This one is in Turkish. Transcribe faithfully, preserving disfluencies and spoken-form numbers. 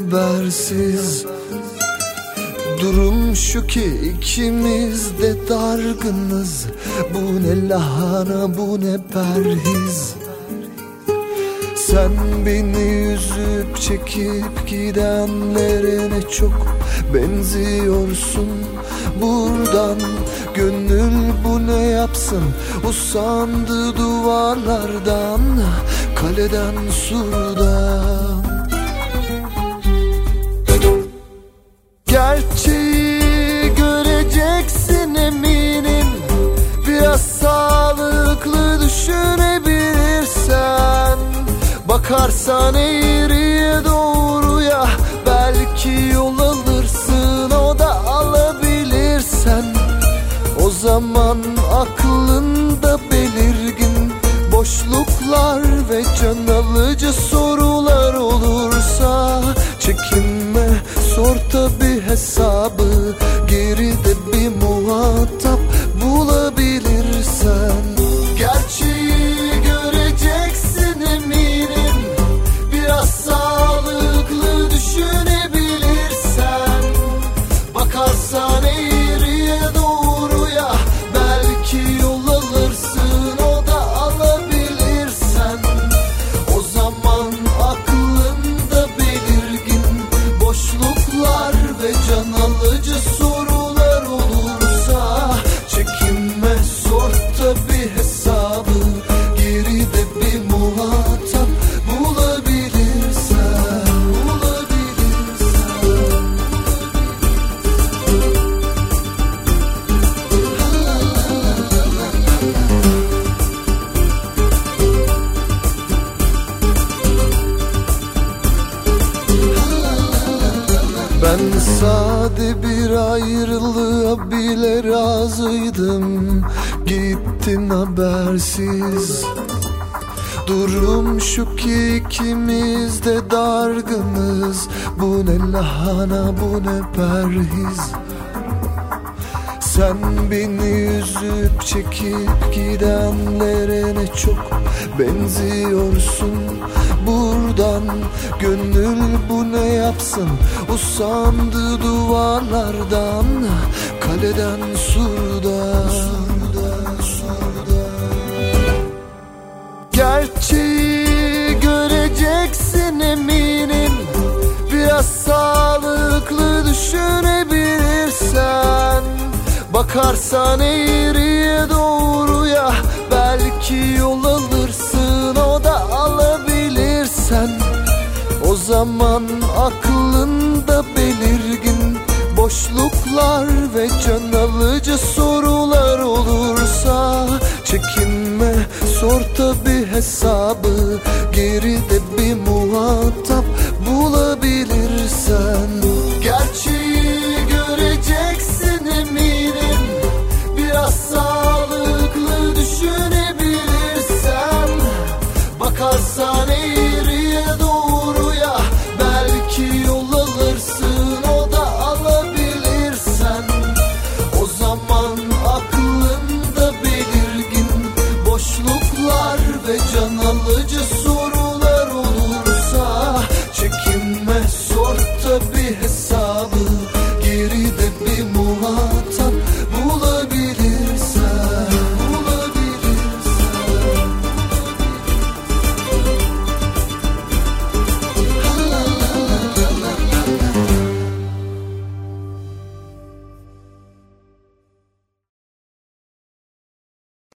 habersiz. Durum şu ki ikimiz de dargınız. Bu ne lahana, bu ne perhiz. Sen beni üzüp çekip gidenlere ne çok benziyorsun. Buradan gönül bu ne yapsın, usandı duvarlardan, kaleden surdan. Gerçeği göreceksin eminim, biraz sağlıklı düşünebilirsen. Bakarsan eğriye doğruya, belki yol alırsın, o da alabilirsen. O zaman aklında belirgin boşluklar ve can alıcı sorular olursa, çekinme, sor tabi hesabı, geride bir muhatap bulabilirsen. Gerçeği göreceksin eminim, biraz sağlıklı düşünebilirsen. Bakarsan eğriye doğruya, belki yol alırsın, o da alabilirsen. O zaman aklında belirgin boşluklar ve can alıcı sorular olursa, çekinme, sor tabi hesabı, geride bir muhatap bulabilirsen. Bulabilirsen. Ben sade bir ayrılığa bile razıydım, gittin habersiz. Durum şu ki ikimiz de dargınız. Bu ne lahana, bu ne perhiz. Sen beni üzüp çekip gidenlere ne çok benziyorsun. Buradan gönül bu ne yapsın, usandı duvarlardan, kaleden surdan. Gerçeği göreceksin eminim, biraz sağlıklı düşünebilirsen. Bakarsan eğriye doğruya, belki yol alırsın, o da alabilirsen. O zaman aklında belirgin boşluklar ve can alıcı sorular olursa, çekinme, sor tabi hesabı, geride bir muhatap bulabilirsen. Gerçeği göreceksin eminim, biraz sağlıklı düşünebilirsen. Bakarsan eğriye doğruya, belki yol alırsın, o da alabilirsen. O zaman aklında belirgin boşluklar ve can